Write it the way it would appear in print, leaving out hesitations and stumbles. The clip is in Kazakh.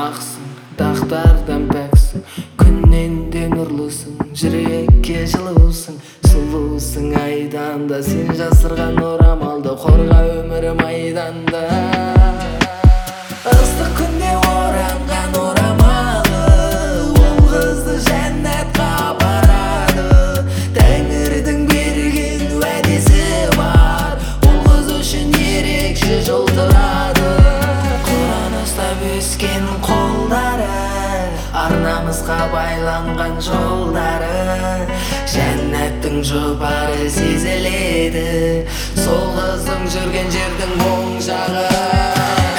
Ақсың, дақтардан пәксің, күннен де нұрлысың, жүрекке жылусың, сұлусың айданда. Сен жасырған орамалды қорға өмірім айданда. Ыстық күнде оранған орамалы, ол қызды жәннатқа апарады. Тәңірдің берген уәдесі бар, ол қыз үшін ерекше жол тұрады. Құран ұстап өскен қолдары, ар-намысқа байланған жолдары, жәннаттың жұпары сезіледі. Сол қыздың жүрген жердің оң жағы.